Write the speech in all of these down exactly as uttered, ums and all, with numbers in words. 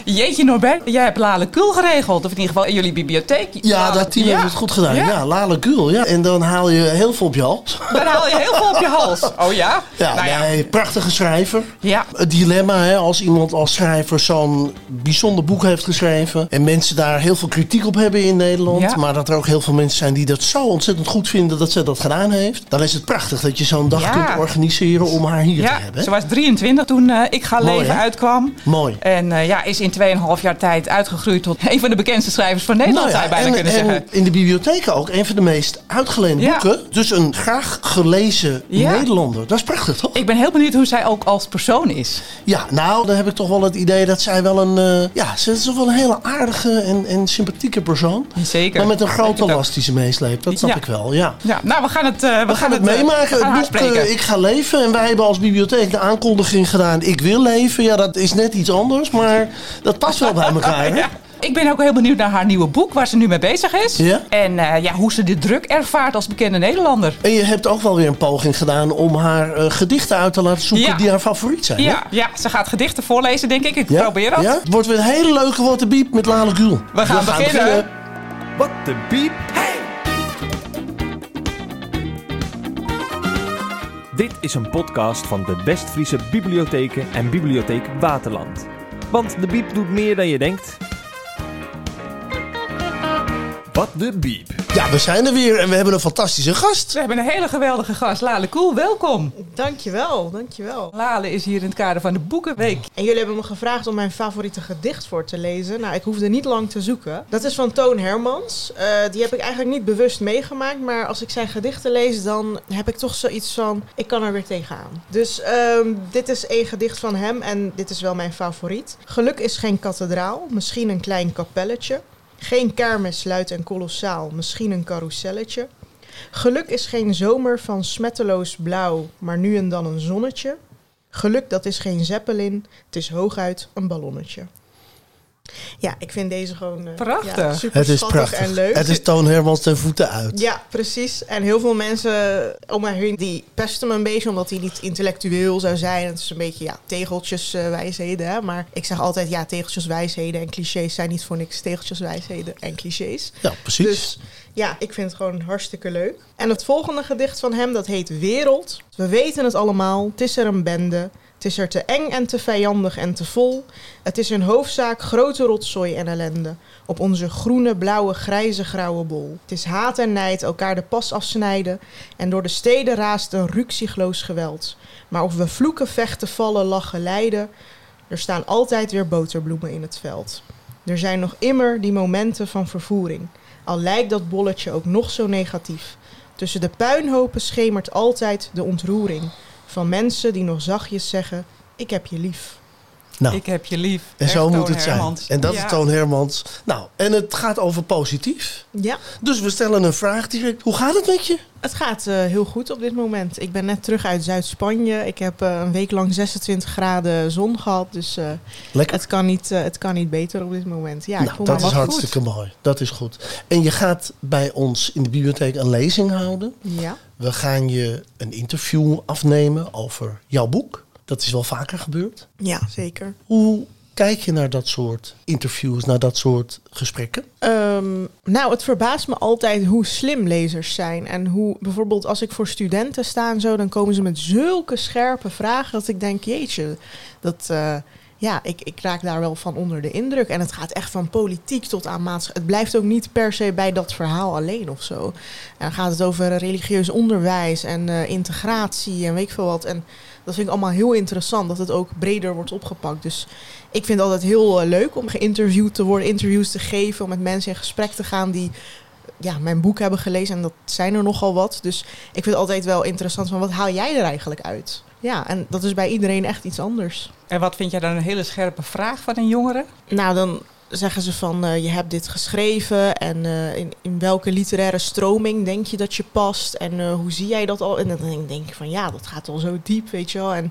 Jeetje Norbert, jij hebt Lale Kul geregeld. Of in ieder geval in jullie bibliotheek. Ja, Lale... dat team ja. heeft het goed gedaan. Ja, Ja. Lale Kul. Ja. En dan haal je heel veel op je hals. Dan haal je heel veel op je hals. Oh ja? Ja, nou ja. nee, prachtige schrijver. Ja. Het dilemma, hè, als iemand als schrijver zo'n bijzonder boek heeft geschreven. En mensen daar heel veel kritiek op hebben in Nederland. Ja. Maar dat er ook heel veel mensen zijn die dat zo ontzettend goed vinden dat ze dat gedaan heeft. Dan is het prachtig dat je zo'n dag Ja. kunt organiseren om haar hier Ja, te hebben. ze was drieëntwintig toen uh, Ik ga Mooi, leven hè? uitkwam. Mooi. En uh, ja, is in tweeënhalf jaar tijd uitgegroeid tot een van de bekendste schrijvers van Nederland, Nou ja, zou je bijna en, kunnen en zeggen. in de bibliotheken ook een van de meest uitgeleende Ja. boeken. Dus een graag gelezen Ja. Nederlander. Dat is prachtig, toch? Ik ben heel benieuwd hoe zij ook als persoon is. Ja, nou, dan heb ik toch wel het idee dat zij wel een... Uh, ja, ze is toch wel een hele aardige en, en sympathieke persoon. Zeker. Maar met een grote Denk ik last die ze meesleept. Dat snap Ja. ik wel, ja. Ja, nou, we gaan het, uh, we We gaan het uh, meemaken. we gaan haar Het boek spreken. uh, Ik ga leven. En wij hebben als bibliotheek de aankondiging gedaan. Ik wil leven. Ja, dat is net iets anders. Maar dat past wel bij elkaar. Hè? Ja. Ik ben ook heel benieuwd naar haar nieuwe boek, waar ze nu mee bezig is. Ja? En uh, ja, hoe ze de druk ervaart als bekende Nederlander. En je hebt ook wel weer een poging gedaan om haar uh, gedichten uit te laten zoeken Ja. die haar favoriet zijn. Ja, ja, ze gaat gedichten voorlezen, denk ik. Ik hè? probeer dat. Ja? Het wordt weer een hele leuke What the Beep met Lale Gül. We gaan beginnen. What the Beep. Dit is een podcast van de West-Friese Bibliotheken en Bibliotheek Waterland. Want de Biep doet meer dan je denkt. What the Beep. Ja, we zijn er weer en we hebben een fantastische gast. We hebben een hele geweldige gast, Lale Kul. Welkom. Dankjewel, dankjewel. Lale is hier in het kader van de Boekenweek. En jullie hebben me gevraagd om mijn favoriete gedicht voor te lezen. Nou, ik hoefde niet lang te zoeken. Dat is van Toon Hermans. Uh, die heb ik eigenlijk niet bewust meegemaakt. Maar als ik zijn gedichten lees, dan heb ik toch zoiets van... ik kan er weer tegenaan. Dus um, dit is een gedicht van hem en dit is wel mijn favoriet. Geluk is geen kathedraal, misschien een klein kapelletje. Geen kermis luid en kolossaal, misschien een carouselletje. Geluk is geen zomer van smetteloos blauw, maar nu en dan een zonnetje. Geluk, dat is geen zeppelin, het is hooguit een ballonnetje. Ja, ik vind deze gewoon uh, Prachtig. ja, super Het is schattig prachtig. en leuk. Het is Toon Hermans ten voeten uit. Ja, precies. En heel veel mensen om mij heen, die pesten me een beetje omdat hij niet intellectueel zou zijn. Het is een beetje, ja, tegeltjes uh, wijsheden. Hè? Maar ik zeg altijd, ja, tegeltjes wijsheden en clichés zijn niet voor niks tegeltjes wijsheden en clichés. Ja, precies. Dus ja, ik vind het gewoon hartstikke leuk. En het volgende gedicht van hem, dat heet Wereld. We weten het allemaal, het is er een bende. Het is er te eng en te vijandig en te vol. Het is in hoofdzaak grote rotzooi en ellende. Op onze groene, blauwe, grijze, grauwe bol. Het is haat en nijd, elkaar de pas afsnijden. En door de steden raast een ruksigloos geweld. Maar of we vloeken, vechten, vallen, lachen, lijden... er staan altijd weer boterbloemen in het veld. Er zijn nog immer die momenten van vervoering. Al lijkt dat bolletje ook nog zo negatief. Tussen de puinhopen schemert altijd de ontroering... van mensen die nog zachtjes zeggen, ik heb je lief. Nou, Ik heb je lief. en Echt zo moet Toon het zijn. Hermans. En dat Ja. is Toon Hermans. Nou, en het gaat over positief. Ja, Dus we stellen een vraag direct. Hoe gaat het met je? het gaat uh, heel goed op dit moment. Ik ben net terug uit Zuid-Spanje. Ik heb uh, een week lang zesentwintig graden zon gehad. Dus uh, Lekker. het, kan niet, uh, het kan niet beter op dit moment. Ja, ik Nou, voel dat me is wel hartstikke mooi. Dat is goed. En je gaat bij ons in de bibliotheek een lezing houden. goed. Ja. We gaan je een interview afnemen over jouw boek. Dat is wel vaker gebeurd. ja, zeker. Hoe kijk je naar dat soort interviews, naar dat soort gesprekken? Um, nou, het verbaast me altijd hoe slim lezers zijn. En hoe bijvoorbeeld als ik voor studenten sta en zo, dan komen ze met zulke scherpe vragen dat ik denk, jeetje, dat... Uh, Ja, ik, ik raak daar wel van onder de indruk. En het gaat echt van politiek tot aan maatschappij. Het blijft ook niet per se bij dat verhaal alleen of zo. En dan gaat het over religieus onderwijs en uh, integratie en weet ik veel wat. En dat vind ik allemaal heel interessant, dat het ook breder wordt opgepakt. Dus ik vind het altijd heel uh, leuk om geïnterviewd te worden, interviews te geven, om met mensen in gesprek te gaan die ja, mijn boek hebben gelezen. En dat zijn er nogal wat. Dus ik vind het altijd wel interessant van, wat haal jij er eigenlijk uit? Ja, en dat is bij iedereen echt iets anders. En wat vind jij dan een hele scherpe vraag van een jongere? Nou, dan zeggen ze van, uh, je hebt dit geschreven en uh, in, in welke literaire stroming denk je dat je past? En uh, hoe zie jij dat al? En dan denk ik van, ja, dat gaat al zo diep, weet je wel. En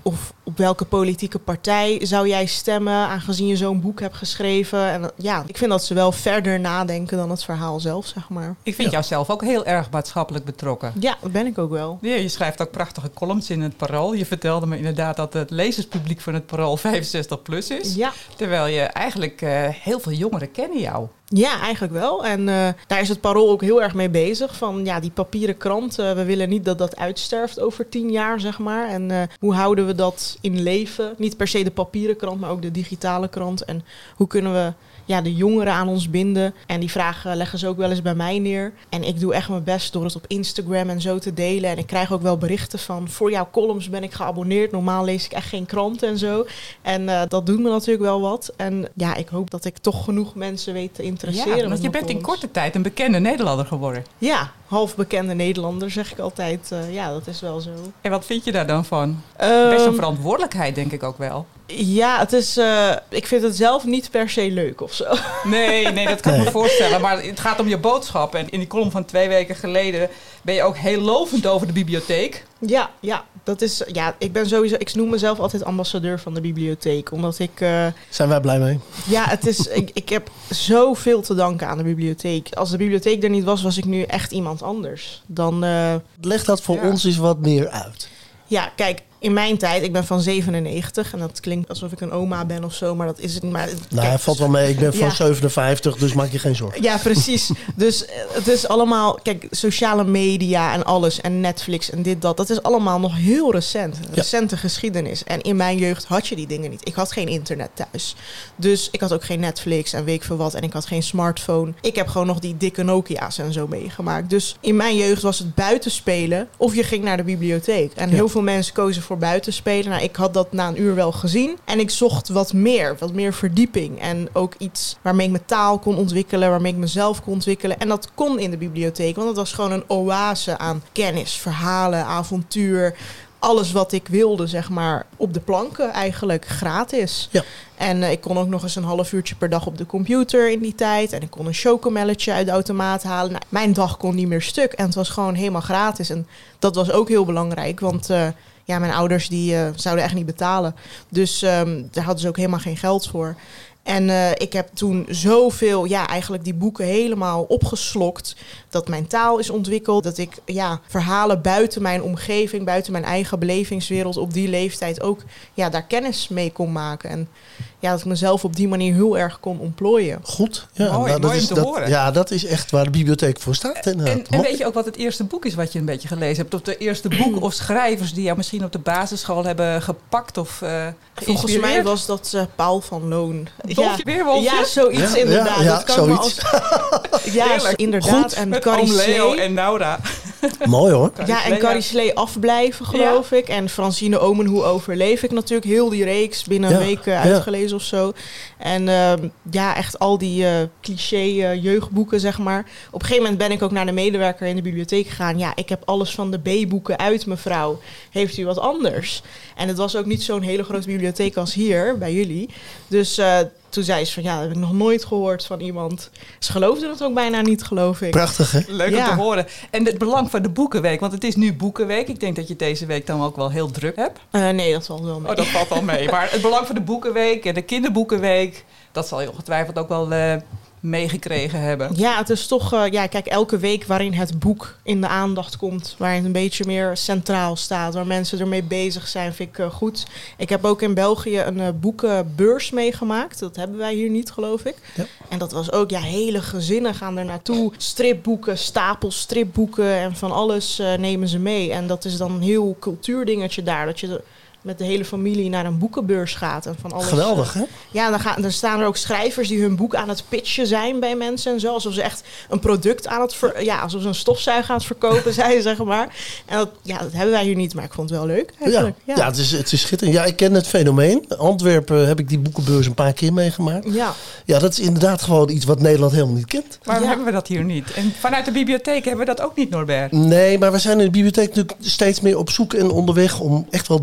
Of op welke politieke partij zou jij stemmen, aangezien je zo'n boek hebt geschreven. En ja, ik vind dat ze wel verder nadenken dan het verhaal zelf, zeg maar. Ik vind Ja. jou zelf ook heel erg maatschappelijk betrokken. Ja, dat ben ik ook wel. Ja, je schrijft ook prachtige columns in het Parool. Je vertelde me inderdaad dat het lezerspubliek van het Parool vijfenzestig plus is. Ja. Terwijl je eigenlijk uh, heel veel jongeren kennen jou. Ja, eigenlijk wel. En uh, daar is het Parool ook heel erg mee bezig. Van ja, die papieren krant, uh, we willen niet dat dat uitsterft over tien jaar, zeg maar. En uh, hoe houden we dat in leven? Niet per se de papieren krant, maar ook de digitale krant. En hoe kunnen we ja, de jongeren aan ons binden? En die vragen leggen ze ook wel eens bij mij neer. En ik doe echt mijn best door het op Instagram en zo te delen. En ik krijg ook wel berichten van, voor jouw columns ben ik geabonneerd. Normaal lees ik echt geen kranten en zo. En uh, dat doet me natuurlijk wel wat. En ja, ik hoop dat ik toch genoeg mensen weet te interesseren. Ja, want je bent in korte tijd een bekende Nederlander geworden. Ja, half bekende Nederlander, zeg ik altijd. Uh, ja, dat is wel zo. En wat vind je daar dan van? Um, Best een verantwoordelijkheid, denk ik ook wel. Ja, het is, uh, ik vind het zelf niet per se leuk of zo. Nee, nee, dat kan ik Nee. me voorstellen. Maar het gaat om je boodschap. En in die column van twee weken geleden ben je ook heel lovend over de bibliotheek. Ja, ja, dat is, ja, ik ben sowieso, ik noem mezelf altijd ambassadeur van de bibliotheek. Omdat ik, uh, Zijn wij blij mee? ja, het is, ik, ik heb zoveel te danken aan de bibliotheek. Als de bibliotheek er niet was, was ik nu echt iemand anders. Dan, uh, Leg dat voor Ja. ons eens wat meer uit. ja, kijk, in mijn tijd, ik ben van zevenennegentig en dat klinkt alsof ik een oma ben of zo, maar dat is het niet. Maar Nou, kijk, valt wel mee. Ik ben van Ja. zevenenvijftig, dus maak je geen zorgen. ja, precies. Dus eh, het is allemaal, kijk, sociale media en alles en Netflix en dit, dat. Dat is allemaal nog heel recent. Recente geschiedenis. En in mijn jeugd had je die dingen niet. Ik had geen internet thuis. Dus ik had ook geen Netflix en weet ik veel wat. En ik had geen smartphone. Ik heb gewoon nog die dikke Nokia's en zo meegemaakt. Dus in mijn jeugd was het buiten spelen of je ging naar de bibliotheek. En Ja. heel veel mensen kozen voor buiten spelen. Nou, ik had dat na een uur wel gezien. En ik zocht wat meer. Wat meer verdieping. En ook iets waarmee ik mijn taal kon ontwikkelen. Waarmee ik mezelf kon ontwikkelen. En dat kon in de bibliotheek. Want het was gewoon een oase aan kennis, verhalen, avontuur. Alles wat ik wilde, zeg maar, op de planken eigenlijk gratis. Ja. En uh, ik kon ook nog eens een half uurtje per dag op de computer in die tijd. En ik kon een chocomelletje uit de automaat halen. Nou, mijn dag kon niet meer stuk. En het was gewoon helemaal gratis. En dat was ook heel belangrijk. Want uh, ja, mijn ouders die uh, zouden echt niet betalen. Dus um, daar hadden ze ook helemaal geen geld voor. En uh, ik heb toen zoveel, ja, eigenlijk die boeken helemaal opgeslokt. Dat mijn taal is ontwikkeld. Dat ik, ja, verhalen buiten mijn omgeving, buiten mijn eigen belevingswereld op die leeftijd ook, ja, daar kennis mee kon maken. En ja, dat ik mezelf op die manier heel erg kon ontplooien. Goed. Ja, Mooi, dat mooi is, om te dat, horen. Ja, dat is echt waar de bibliotheek voor staat. En, inderdaad. en Mooi. weet je ook wat het eerste boek is wat je een beetje gelezen hebt? Of de eerste boek of schrijvers die jou misschien op de basisschool hebben gepakt of uh, Volgens geïnspireerd? mij was dat uh, Paul van Loon. Dolfje Weerwolfje? Ja, zoiets Ja, inderdaad. ja, ja, dat kan zoiets. me als, ja, Heerlijk. inderdaad. Goed. En Met Carrie oom Leo Slee. en Naura. Mooi hoor. Ja, en Carrie Slee afblijven, geloof ik. En Francine Omen, Hoe overleef ik natuurlijk. Heel die reeks binnen een Ja, week uh, ja. uitgelezen of zo. En uh, ja, echt al die uh, cliché uh, jeugdboeken, zeg maar. Op een gegeven moment ben ik ook naar de medewerker in de bibliotheek gegaan. Ja, ik heb alles van de B-boeken uit, mevrouw. Heeft u wat anders? En het was ook niet zo'n hele grote bibliotheek als hier, bij jullie. Dus uh, toen zei ze van, ja, dat heb ik nog nooit gehoord van iemand. Ze geloofden het ook bijna niet, geloof ik. Prachtig, hè? Leuk Ja. om te horen. En het belang van de Boekenweek, want het is nu Boekenweek. Ik denk dat je deze week dan ook wel heel druk hebt. Uh, nee, dat valt wel mee. Oh, dat valt al mee. Maar het belang van de Boekenweek en de Kinderboekenweek, dat zal je ongetwijfeld ook wel uh, meegekregen hebben. Ja, het is toch, uh, ja, kijk, elke week waarin het boek in de aandacht komt, waarin het een beetje meer centraal staat, waar mensen ermee bezig zijn, vind ik uh, goed. Ik heb ook in België een uh, boekenbeurs meegemaakt. Dat hebben wij hier niet, geloof ik. Ja. En dat was ook, ja, hele gezinnen gaan er naartoe. Stripboeken, stapels stripboeken en van alles uh, nemen ze mee. En dat is dan een heel cultuurdingetje daar, dat je de, met de hele familie naar een boekenbeurs gaat. En van alles, Geweldig, uh, hè? Ja, dan, gaan, dan staan er ook schrijvers die hun boek aan het pitchen zijn bij mensen en zo. Alsof ze echt een product aan het... Ver, ja, alsof ze een stofzuiger aan het verkopen zijn, zeg maar. En dat, ja, dat hebben wij hier niet, maar ik vond het wel leuk Ja, eigenlijk. ja. Ja, het, is, het is schitterend. Ja, ik ken het fenomeen. In Antwerpen heb ik die boekenbeurs een paar keer meegemaakt. ja. Ja, dat is inderdaad gewoon iets wat Nederland helemaal niet kent. Waarom Ja. hebben we dat hier niet? En vanuit de bibliotheek hebben we dat ook niet, Norbert. Nee, maar we zijn in de bibliotheek natuurlijk steeds meer op zoek en onderweg om echt wel dingen te vinden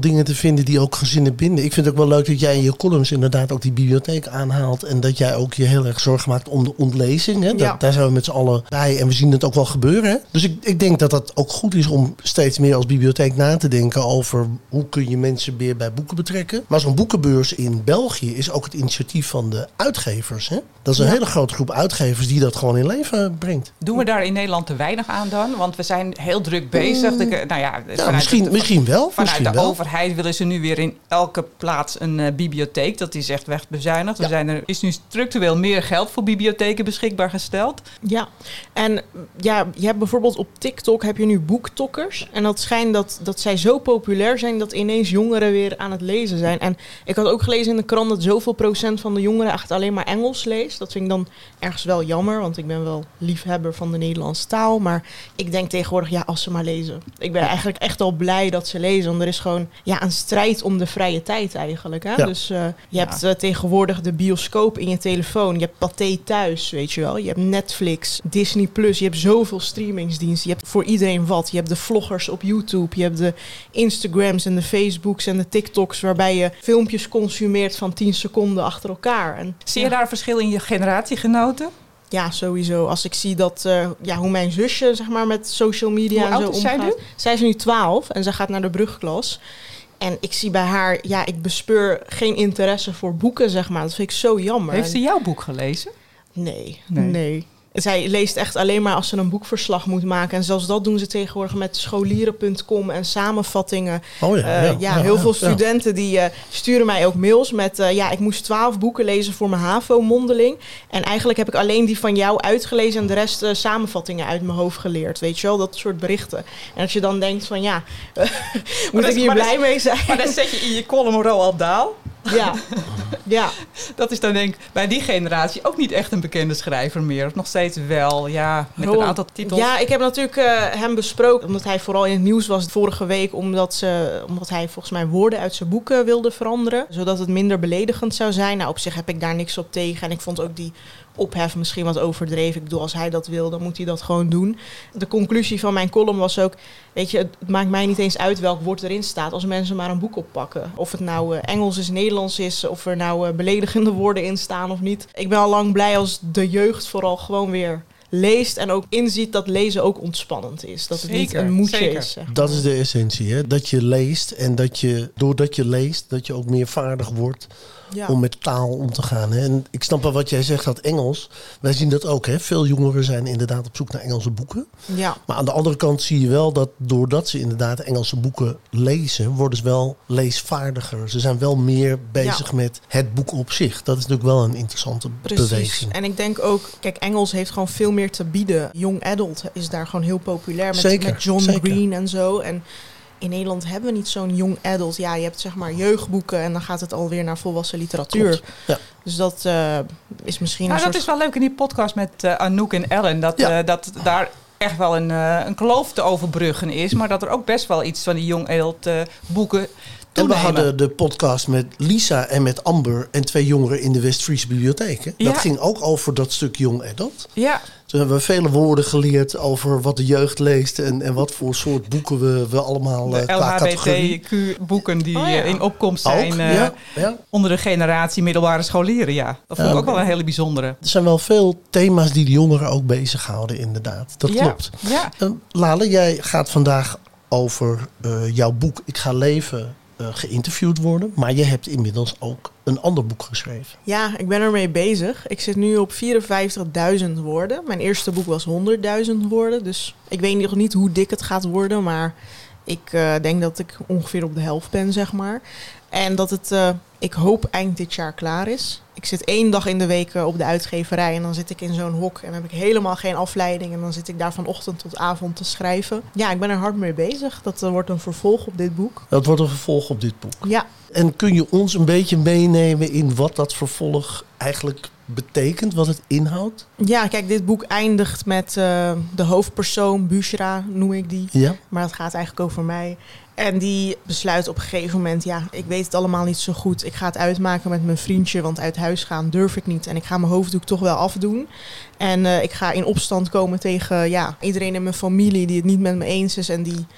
vinden die ook gezinnen binden. Ik vind het ook wel leuk dat jij in je columns inderdaad ook die bibliotheek aanhaalt. En dat jij ook je heel erg zorgen maakt om de ontlezing. Hè? Dat, Ja. Daar zijn we met z'n allen bij en we zien het ook wel gebeuren. Hè? Dus ik, ik denk dat dat ook goed is om steeds meer als bibliotheek na te denken over hoe kun je mensen meer bij boeken betrekken. Maar zo'n boekenbeurs in België is ook het initiatief van de uitgevers. Hè? Dat is een Ja. hele grote groep uitgevers die dat gewoon in leven brengt. Doen we daar in Nederland te weinig aan dan? Want we zijn heel druk bezig. De, nou ja, Ja, vanuit misschien, de, misschien wel. Vanuit misschien de wel. overheid willen ze nu weer in elke plaats een uh, bibliotheek. Dat is echt wegbezuinigd. Ja. We zijn er is nu structureel meer geld voor bibliotheken beschikbaar gesteld. Ja, en ja, je hebt bijvoorbeeld op TikTok heb je nu boektokkers. En dat schijnt dat, dat zij zo populair zijn dat ineens jongeren weer aan het lezen zijn. En ik had ook gelezen in de krant dat zoveel procent van de jongeren echt alleen maar Engels leest. Dat vind ik dan ergens wel jammer, want ik ben wel liefhebber van de Nederlandse taal. Maar ik denk tegenwoordig, ja, als ze maar lezen. Ik ben eigenlijk echt al blij dat ze lezen. Want er is gewoon ja, een strijd om de vrije tijd eigenlijk. Hè? Ja. Dus uh, je Ja. hebt uh, tegenwoordig de bioscoop in je telefoon. Je hebt Pathé thuis, weet je wel. Je hebt Netflix, Disney Plus. Je hebt zoveel streamingsdiensten. Je hebt voor iedereen wat. Je hebt de vloggers op YouTube. Je hebt de Instagrams en de Facebooks en de TikToks waarbij je filmpjes consumeert van tien seconden achter elkaar. En, Zie je ja. daar een verschil in je generatiegenoten? Ja, sowieso. Als ik zie dat, uh, ja, hoe mijn zusje zeg maar, met social media Hoe en zo oud is zij omgaat. nu? Zij is nu twaalf en zij gaat naar de brugklas. En ik zie bij haar, ja, ik bespeur geen interesse voor boeken, zeg maar. Dat vind ik zo jammer. Heeft ze jouw boek gelezen? Nee, Nee. nee. Zij leest echt alleen maar als ze een boekverslag moet maken. En zelfs dat doen ze tegenwoordig met scholieren punt com en samenvattingen. Oh ja, Uh, ja, ja, ja, heel ja, veel ja. studenten die uh, sturen mij ook mails met... Uh, ja, ik moest twaalf boeken lezen voor mijn HAVO-mondeling. En eigenlijk heb ik alleen die van jou uitgelezen... en de rest uh, samenvattingen uit mijn hoofd geleerd. Weet je wel, dat soort berichten. En als je dan denkt van ja, uh, moet dat ik is- hier maar dat blij is- mee zijn? Maar dan zet je in je column Roald Dahl. Ja, ja. Dat is dan denk ik bij die generatie ook niet echt een bekende schrijver meer. Of nog steeds wel, ja, met Roald- een aantal titels. Ja, ik heb natuurlijk uh, hem besproken, omdat hij vooral in het nieuws was vorige week, omdat, ze, omdat hij volgens mij woorden uit zijn boeken wilde veranderen, zodat het minder beledigend zou zijn. Nou, op zich heb ik daar niks op tegen en ik vond ook die ophef misschien wat overdreven. Ik bedoel, als hij dat wil, dan moet hij dat gewoon doen. De conclusie van mijn column was ook, weet je, het maakt mij niet eens uit welk woord erin staat als mensen maar een boek oppakken. Of het nou uh, Engels is, Nederlands is, of er nou uh, beledigende woorden in staan of niet. Ik ben al lang blij als de jeugd vooral gewoon weer leest en ook inziet dat lezen ook ontspannend is. Dat het niet Zeker, een moedje zeker. is. Zeg maar. Dat is de essentie, hè? Dat je leest en dat je, doordat je leest, dat je ook meer vaardig wordt Ja. om met taal om te gaan. Hè? En ik snap wel wat jij zegt, dat Engels. Wij zien dat ook, hè? Veel jongeren zijn inderdaad op zoek naar Engelse boeken. Ja. Maar aan de andere kant zie je wel dat doordat ze inderdaad Engelse boeken lezen, worden ze wel leesvaardiger. Ze zijn wel meer bezig Ja. met het boek op zich. Dat is natuurlijk wel een interessante Precies. beweging. En ik denk ook, kijk, Engels heeft gewoon veel meer te bieden. Young adult is daar gewoon heel populair met, Zeker, met John zeker. Green en zo. En in Nederland hebben we niet zo'n young adult. Ja, je hebt zeg maar jeugdboeken en dan gaat het alweer naar volwassen literatuur. Klopt, ja. Dus dat uh, is misschien Nou, een dat soort... is wel leuk in die podcast met uh, Anouk en Ellen. Dat, Ja. uh, dat daar echt wel een, uh, een kloof te overbruggen is. Maar dat er ook best wel iets van die young adult uh, boeken En toenemen. we hadden de podcast met Lisa en met Amber en twee jongeren in de West-Friese Bibliotheek. Hè? Ja. Dat ging ook over dat stuk young adult. Ja, Toen hebben we vele woorden geleerd over wat de jeugd leest en, en wat voor soort boeken we, we allemaal de uh, qua categorie. L H B T Q-boeken die Oh ja. uh, in opkomst Ook, zijn uh, ja, ja. onder de generatie middelbare scholieren. Ja, dat vond ik Ja. ook wel een hele bijzondere. Er zijn wel veel thema's die de jongeren ook bezighouden, inderdaad. Dat Ja. klopt. Ja. Uh, Lale, jij gaat vandaag over uh, jouw boek Ik ga leven uh, geïnterviewd worden. Maar je hebt inmiddels ook een ander boek geschreven. Ja, ik ben ermee bezig. Ik zit nu op vierenvijftigduizend woorden. Mijn eerste boek was honderdduizend woorden. Dus ik weet nog niet hoe dik het gaat worden. Maar ik uh, denk dat ik ongeveer op de helft ben, zeg maar. En dat het, uh, ik hoop, eind dit jaar klaar is. Ik zit één dag in de week uh, op de uitgeverij en dan zit ik in zo'n hok en dan heb ik helemaal geen afleiding. En dan zit ik daar van ochtend tot avond te schrijven. Ja, ik ben er hard mee bezig. Dat uh, wordt een vervolg op dit boek. Dat wordt een vervolg op dit boek. Ja. En kun je ons een beetje meenemen in wat dat vervolg eigenlijk betekent, wat het inhoudt? Ja, kijk, dit boek eindigt met uh, de hoofdpersoon, Bushra noem ik die. Ja. Maar het gaat eigenlijk over mij. En die besluit op een gegeven moment, ja, ik weet het allemaal niet zo goed. Ik ga het uitmaken met mijn vriendje, want uit huis gaan durf ik niet. En ik ga mijn hoofddoek toch wel afdoen. En uh, ik ga in opstand komen tegen ja, iedereen in mijn familie die het niet met me eens is en die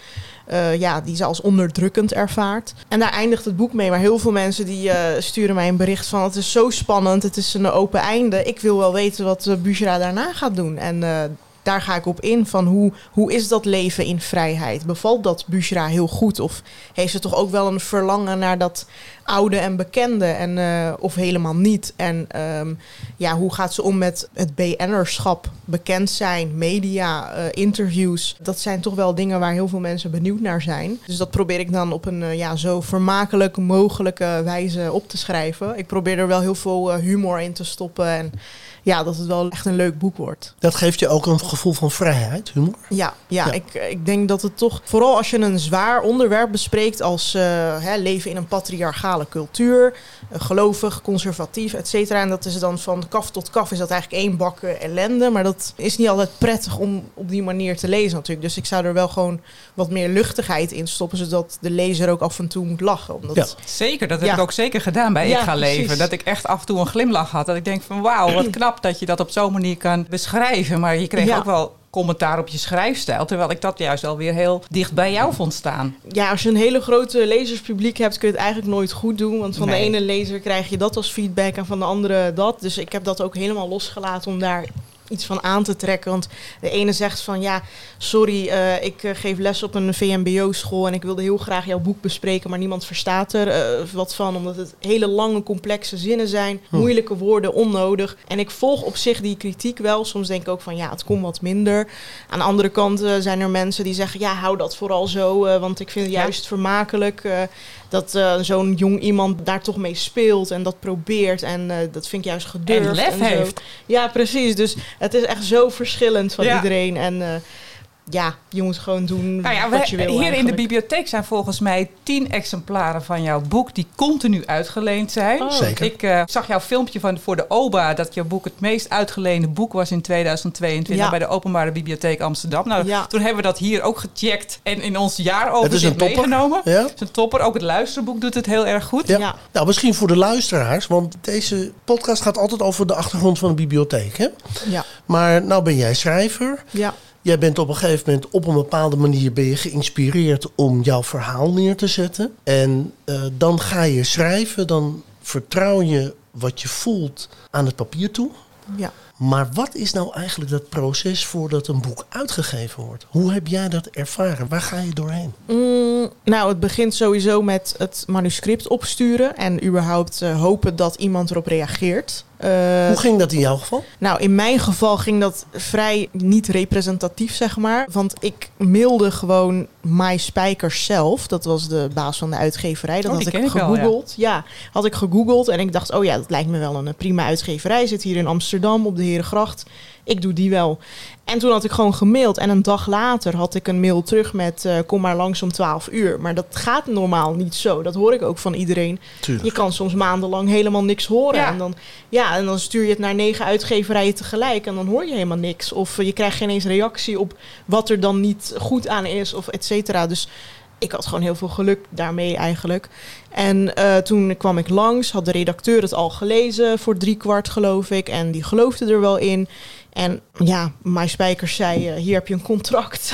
uh, ja, die ze als onderdrukkend ervaart. En daar eindigt het boek mee. Maar heel veel mensen die uh, sturen mij een bericht van... het is zo spannend, het is een open einde. Ik wil wel weten wat uh, Bushra daarna gaat doen. En uh, daar ga ik op in van hoe, hoe is dat leven in vrijheid? Bevalt dat Bushra heel goed? Of heeft ze toch ook wel een verlangen naar dat oude en bekende? En, uh, of helemaal niet? En um, ja, hoe gaat ze om met het B N'erschap? Bekend zijn, media, uh, interviews. Dat zijn toch wel dingen waar heel veel mensen benieuwd naar zijn. Dus dat probeer ik dan op een uh, ja, zo vermakelijk mogelijke wijze op te schrijven. Ik probeer er wel heel veel uh, humor in te stoppen en... ja, dat het wel echt een leuk boek wordt. Dat geeft je ook een gevoel van vrijheid, humor? Ja, ja, ja. Ik, ik denk dat het toch... vooral als je een zwaar onderwerp bespreekt... als uh, hè, leven in een patriarchale cultuur... Uh, gelovig, conservatief, et cetera. En dat is dan van kaf tot kaf... is dat eigenlijk één bak ellende. Maar dat is niet altijd prettig om op die manier te lezen natuurlijk. Dus ik zou er wel gewoon wat meer luchtigheid in stoppen... zodat de lezer ook af en toe moet lachen. Omdat... Ja. Zeker, dat heb ja. ik ook zeker gedaan bij ja, Ik Ga precies. Leven. Dat ik echt af en toe een glimlach had. Dat ik denk van wauw, wat knap dat je dat op zo'n manier kan beschrijven. Maar je kreeg Ja. ook wel commentaar op je schrijfstijl. Terwijl ik dat juist alweer heel dicht bij jou vond staan. Ja, als je een hele grote lezerspubliek hebt, kun je het eigenlijk nooit goed doen. Want van Nee. de ene lezer krijg je dat als feedback en van de andere dat. Dus ik heb dat ook helemaal losgelaten om daar iets van aan te trekken. Want de ene zegt van ja, sorry, uh, ik uh, geef les op een V M B O-school en ik wilde heel graag jouw boek bespreken, maar niemand verstaat er uh, wat van, omdat het hele lange, complexe zinnen zijn, hm. moeilijke woorden, onnodig. En ik volg op zich die kritiek wel. Soms denk ik ook van ja, het kon wat minder. Aan de andere kant uh, zijn er mensen die zeggen ja, hou dat vooral zo, uh, want ik vind het juist ja. vermakelijk uh, dat uh, zo'n jong iemand daar toch mee speelt en dat probeert en uh, dat vind ik juist gedurfd. En lef en zo. heeft. Ja, precies. Dus het is echt zo verschillend van ja. iedereen. En uh, ja, je moet gewoon doen nou ja, wat we, je wil Hier eigenlijk. in de bibliotheek zijn volgens mij tien exemplaren van jouw boek... die continu uitgeleend zijn. Oh. Zeker. Ik uh, zag jouw filmpje van voor de O B A... dat jouw boek het meest uitgeleende boek was in tweeduizend tweeëntwintig... Ja. bij de Openbare Bibliotheek Amsterdam. Nou, ja. toen hebben we dat hier ook gecheckt en in ons jaaroverzicht Het is een topper. meegenomen. Ja. Het is een topper. Ook het luisterboek doet het heel erg goed. Ja. Ja. Nou, misschien voor de luisteraars, want deze podcast gaat altijd over de achtergrond van de bibliotheek. Hè? Ja. Maar nou ben jij schrijver. Ja. Jij bent op een gegeven moment op een bepaalde manier ben je geïnspireerd om jouw verhaal neer te zetten. En uh, dan ga je schrijven, dan vertrouw je wat je voelt aan het papier toe. Ja. Maar wat is nou eigenlijk dat proces voordat een boek uitgegeven wordt? Hoe heb jij dat ervaren? Waar ga je doorheen? Mm, nou, het begint sowieso met het manuscript opsturen en überhaupt uh, hopen dat iemand erop reageert. Uh, Hoe ging dat in jouw geval? Nou, in mijn geval ging dat vrij niet representatief, zeg maar. Want ik mailde gewoon My Spijkers zelf. Dat was de baas van de uitgeverij. Dat oh, had ik ik gegoogeld. Wel, ja. ja, had ik gegoogeld. En ik dacht, oh ja, dat lijkt me wel een prima uitgeverij. Zit hier in Amsterdam op de Herengracht. Ik doe die wel. En toen had ik gewoon gemaild. En een dag later had ik een mail terug met... Uh, kom maar langs om twaalf uur. Maar dat gaat normaal niet zo. Dat hoor ik ook van iedereen. Tuurlijk. Je kan soms maandenlang helemaal niks horen. Ja. En dan, ja, en dan stuur je het naar negen uitgeverijen tegelijk. En dan hoor je helemaal niks. Of uh, je krijgt geen eens reactie op wat er dan niet goed aan is. Of et cetera. Dus ik had gewoon heel veel geluk daarmee eigenlijk. En uh, toen kwam ik langs. Had de redacteur het al gelezen. Voor drie kwart geloof ik. En die geloofde er wel in. En ja, My Spijkers zei, uh, hier heb je een contract.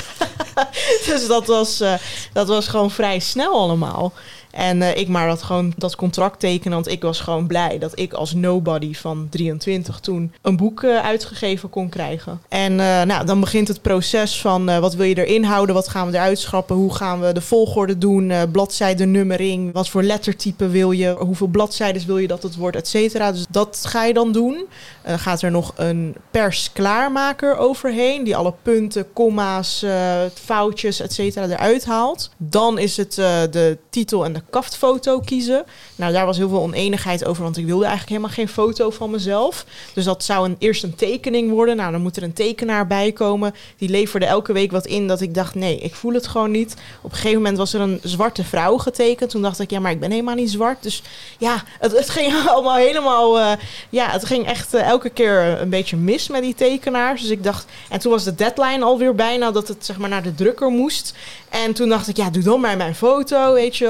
Dus dat was, uh, dat was gewoon vrij snel allemaal. En uh, ik maar dat gewoon dat contract tekenen, want ik was gewoon blij dat ik als nobody van drieëntwintig toen een boek uh, uitgegeven kon krijgen. En uh, nou, dan begint het proces van uh, wat wil je erin houden, wat gaan we eruit schrappen, hoe gaan we de volgorde doen, uh, bladzijdennummering, wat voor lettertype wil je, hoeveel bladzijden wil je dat het wordt, et cetera. Dus dat ga je dan doen. Uh, gaat er nog een persklaarmaker overheen, die alle punten, komma's, uh, foutjes, et cetera eruit haalt. Dan is het uh, de titel en de kaftfoto kiezen. Nou, daar was heel veel oneenigheid over, want ik wilde eigenlijk helemaal geen foto van mezelf. Dus dat zou een, eerst een tekening worden. Nou, dan moet er een tekenaar bij komen. Die leverde elke week wat in dat ik dacht, nee, ik voel het gewoon niet. Op een gegeven moment was er een zwarte vrouw getekend. Toen dacht ik, ja, maar ik ben helemaal niet zwart. Dus ja, het, het ging allemaal helemaal... Uh, ja, het ging echt uh, elke keer een beetje mis met die tekenaars. Dus ik dacht... En toen was de deadline alweer bijna dat het zeg maar naar de drukker moest. En toen dacht ik, ja, doe dan maar mijn foto, weet je wel.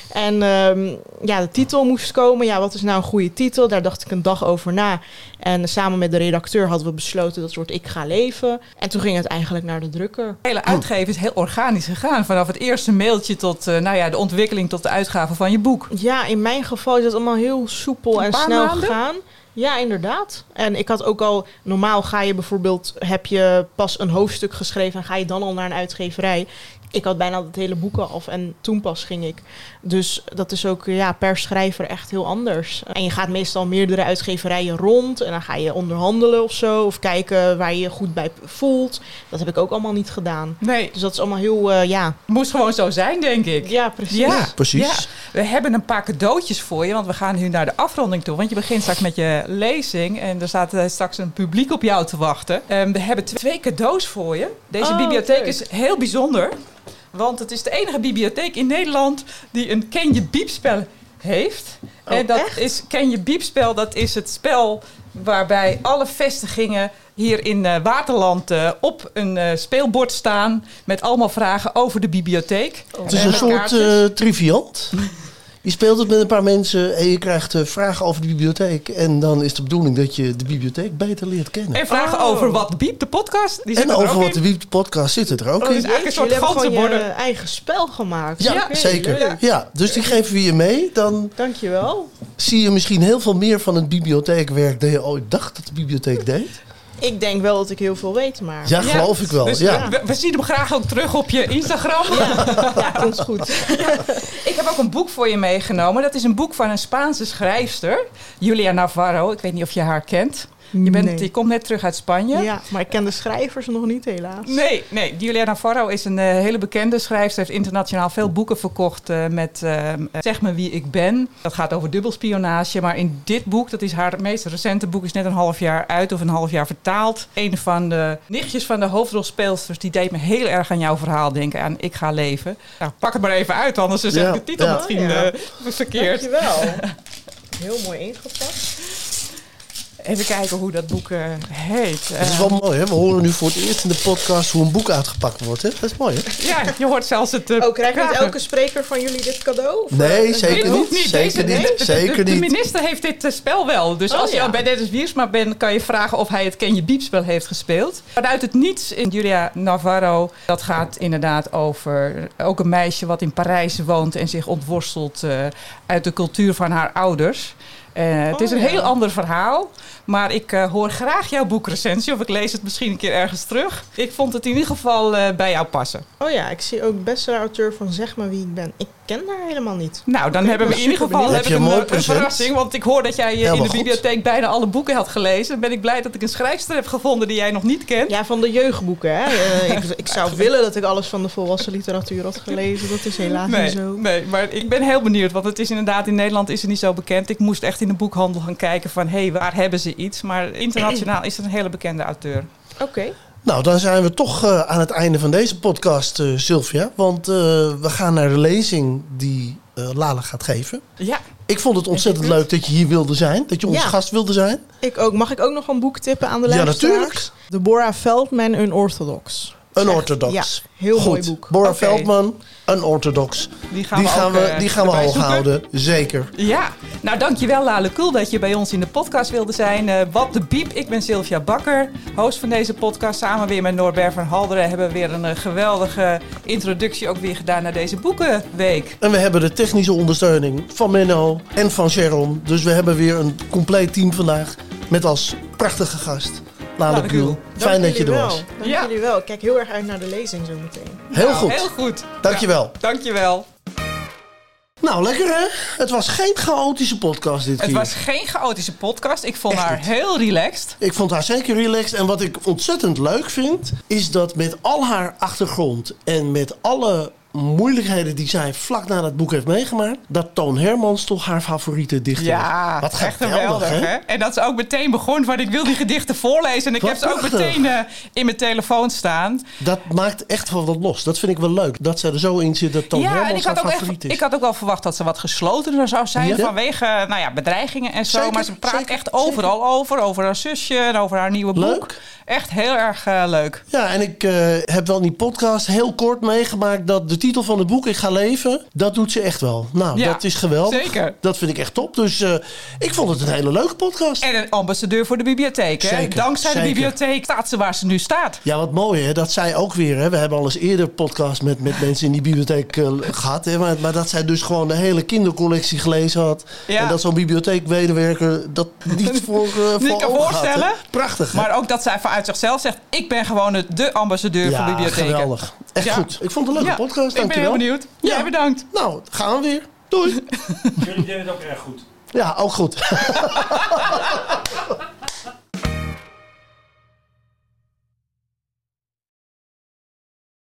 En um, ja, de titel moest komen. Ja, wat is nou een goede titel? Daar dacht ik een dag over na. En samen met de redacteur hadden we besloten dat soort Ik ga leven. En toen ging het eigenlijk naar de drukker. Het hele uitgeven is heel organisch gegaan. Vanaf het eerste mailtje tot uh, nou ja, de ontwikkeling tot de uitgave van je boek. Ja, in mijn geval is dat allemaal heel soepel en snel maanden? gegaan. Ja, inderdaad. En ik had ook al... Normaal ga je bijvoorbeeld... Heb je pas een hoofdstuk geschreven en ga je dan al naar een uitgeverij. Ik had bijna het hele boek af en toen pas ging ik. Dus dat is ook ja, per schrijver echt heel anders. En je gaat meestal meerdere uitgeverijen rond. En dan ga je onderhandelen of zo. Of kijken waar je je goed bij voelt. Dat heb ik ook allemaal niet gedaan. Nee. Dus dat is allemaal heel, uh, ja... Moest gewoon zo zijn, denk ik. Ja, precies. Ja, ja precies. Ja. We hebben een paar cadeautjes voor je. Want we gaan nu naar de afronding toe. Want je begint straks met je lezing. En er staat uh, straks een publiek op jou te wachten. Um, we hebben twee cadeaus voor je. Deze oh, bibliotheek leuk. is heel bijzonder. Want het is de enige bibliotheek in Nederland die een Ken je Biepspel heeft. Oh, en dat echt? is Ken je Biepspel, dat is het spel waarbij alle vestigingen hier in uh, Waterland uh, op een uh, speelbord staan met allemaal vragen over de bibliotheek. Het is En een met soort kaartjes. uh, triviant. Je speelt het met een paar mensen en je krijgt uh, vragen over de bibliotheek. En dan is de bedoeling dat je de bibliotheek beter leert kennen. En vragen Oh. over wat Biep, de podcast. Die zit En er over ook wat de in. Wiep podcast zit het er ook Oh, in. dus eigenlijk een soort Jullie hebben gewoon je ganzenborden. eigen spel gemaakt. Ja, Ja, Oké, zeker. leuk. Ja, dus die geven we je mee. Dan Dankjewel. zie je misschien heel veel meer van het bibliotheekwerk dan je ooit dacht dat de bibliotheek deed. Ik denk wel dat ik heel veel weet, maar... Ja, geloof ik wel. Dus Ja. we, we zien hem graag ook terug op je Instagram. Ja, ja, komt goed. Ik heb ook een boek voor je meegenomen. Dat is een boek van een Spaanse schrijfster, Julia Navarro. Ik weet niet of je haar kent. Je, bent, Nee. je komt net terug uit Spanje. Ja, maar ik ken de schrijvers nog niet, helaas. Nee, nee, Julia Navarro is een uh, hele bekende schrijfster. Heeft internationaal veel boeken verkocht uh, met uh, Zeg me wie ik ben. Dat gaat over dubbelspionage. Maar in dit boek, dat is haar meest recente boek, is net een half jaar uit of een half jaar vertaald. Een van de nichtjes van de hoofdrolspeelsters, die deed me heel erg aan jouw verhaal denken. Aan Ik ga leven. Nou, pak het maar even uit, anders zeg ik Ja, de titel ja. misschien Oh, ja. uh, verkeerd. Dankjewel. Heel mooi ingepakt. Even kijken hoe dat boek uh, heet. Het is wel mooi, hè? We horen nu voor het eerst in de podcast hoe een boek uitgepakt wordt. Hè? Dat is mooi, hè? Ja, je hoort zelfs het... Uh, Oh, krijgt niet kraken. elke spreker van jullie dit cadeau? Of, Nee, uh, zeker Dit niet. hoeft niet. Zeker Deze, niet. de- de- Zeker de, niet. de minister heeft dit uh, spel wel. Dus Oh, als je ja. al bij Dennis Wiersma bent, kan je vragen of hij het Ken je Biepspel heeft gespeeld. Vanuit het niets in Julia Navarro. Dat gaat inderdaad over ook een meisje wat in Parijs woont en zich ontworstelt uh, uit de cultuur van haar ouders. Uh, het is een Oh, ja. heel ander verhaal. Maar ik uh, hoor graag jouw boekrecensie. Of ik lees het misschien een keer ergens terug. Ik vond het in ieder geval uh, bij jou passen. Oh ja, ik zie ook bestseller-auteur van Zeg maar wie ik ben. Ik ken haar helemaal niet. Nou, dan Ik hebben we ben in ieder geval superbenieuwd. heb ik Heb je een, een mooi een present? verrassing. Want ik hoor dat jij uh, in Helemaal de goed. bibliotheek bijna alle boeken had gelezen. Dan ben ik blij dat ik een schrijfster heb gevonden die jij nog niet kent. Ja, van de jeugdboeken, hè. Uh, ik, ik zou willen dat ik alles van de volwassen literatuur had gelezen. Dat is helaas Nee, niet zo. nee, maar ik ben heel benieuwd. Want het is inderdaad, in Nederland is het niet zo bekend. Ik moest echt in de boekhandel gaan kijken van, hé, hey, waar hebben ze iets? Maar internationaal is het een hele bekende auteur. Oké. Okay. Nou, dan zijn we toch uh, aan het einde van deze podcast, uh, Sylvia. Want uh, we gaan naar de lezing die uh, Lale gaat geven. Ja. Ik vond het ontzettend leuk dat je hier wilde zijn. Dat je onze Ja. gast wilde zijn. Ik ook. Mag ik ook nog een boek tippen aan de Ja, luisteraars? natuurlijk. Deborah Feldman, Unorthodox. Unorthodox. Ja, heel Goed. mooi boek. Bora Oké. Veldman, Unorthodox. Die gaan Die we, gaan ook, we, uh, die gaan we erbij hoog zoeken. houden. Zeker. Ja, nou dankjewel Lale Kul dat je bij ons in de podcast wilde zijn. Uh, Wat de Biep, ik ben Sylvia Bakker, host van deze podcast. Samen weer met Norbert van Halderen hebben we weer een uh, geweldige introductie ook weer gedaan naar deze boekenweek. En we hebben de technische ondersteuning van Menno en van Sharon. Dus we hebben weer een compleet team vandaag. Met als prachtige gast Lale Lale Kul. Kul. Fijn dat je er was. Dank Ja. jullie wel. Ik kijk heel erg uit naar de lezing zo meteen. Heel Nou, goed. Heel goed. Dankjewel. Ja, dankjewel. Nou, lekker hè? Het was geen chaotische podcast dit Het keer. was geen chaotische podcast. Ik vond Echt haar niet. heel relaxed. Ik vond haar zeker relaxed. En wat ik ontzettend leuk vind, is dat met al haar achtergrond en met alle moeilijkheden die zij vlak na dat boek heeft meegemaakt, dat Toon Hermans toch haar favoriete dichter Ja, is. Wat echt geweldig, geweldig, hè? hè? En dat ze ook meteen begon van ik wil die gedichten voorlezen. En ik Wat heb ze ook prachtig. meteen uh, in mijn telefoon staan. Dat maakt echt wel wat los. Dat vind ik wel leuk. Dat zij er zo in zit dat Toon Ja, en Hermans ik had, haar ook favoriet echt, is. ik had ook wel verwacht dat ze wat geslotener zou zijn Ja? vanwege nou ja, bedreigingen en zo. Zeker, maar ze praat zeker, echt overal over. Over haar zusje en over haar nieuwe boek. Leuk. Echt heel erg uh, leuk. Ja, en ik uh, heb wel in die podcast heel kort meegemaakt dat de titel van het boek, Ik ga leven, dat doet ze echt wel. Nou, ja, dat is geweldig. Zeker. Dat vind ik echt top. Dus uh, ik vond het een hele leuke podcast. En een ambassadeur voor de bibliotheek. Hè? Zeker, Dankzij zeker. de bibliotheek staat ze waar ze nu staat. Ja, wat mooi hè. Dat zij ook weer, hè. We hebben al eens eerder podcast met, met mensen in die bibliotheek uh, gehad. Hè. Maar, maar dat zij dus gewoon de hele kindercollectie gelezen had. Ja. En dat zo'n bibliotheekmedewerker dat niet voor, uh, voor niet kan voorstellen. Had, Prachtig. Hè? Maar ook dat zij vanuit zichzelf zegt, ik ben gewoon de ambassadeur ja, voor bibliotheken. Geweldig. Echt ja. goed. Ik vond het een leuke ja, podcast. Dankjewel. Ik ben heel benieuwd. Ja. Jij bedankt. Nou, gaan we weer. Doei. Jullie deden het ook erg goed. Ja, ook goed.